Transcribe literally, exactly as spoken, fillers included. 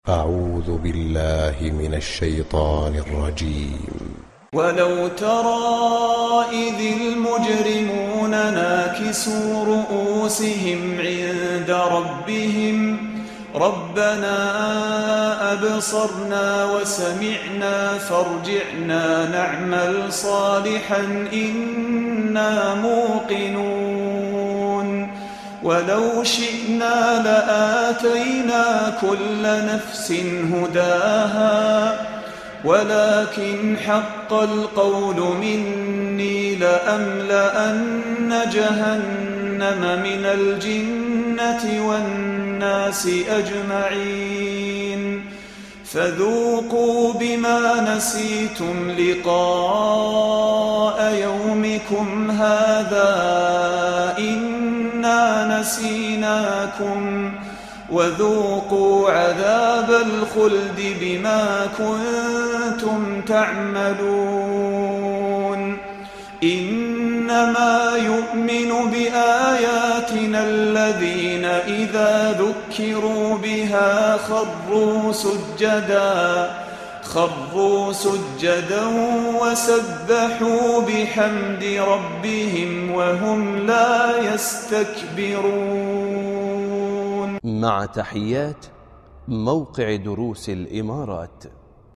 أعوذ بالله من الشيطان الرجيم. ولو ترى إذ المجرمون ناكسوا رؤوسهم عند ربهم ربنا أبصرنا وسمعنا فارجعنا نعمل صالحا إنا موقنون ولو شئنا لآتينا كل نفس هداها ولكن حق القول مني لأملأن جهنم من الجنة والناس أجمعين فذوقوا بما نسيتم لقاء يومكم هذا إنا نسيناكم وذوقوا عذاب الخلد بما كنتم تعملون إنما يؤمن بآياتنا الذين إذا ذكروا بها خروا سجدا خروا سجدا وسبحوا بحمد ربهم وهم لا يستكبرون. مع تحيات موقع دروس الإمارات.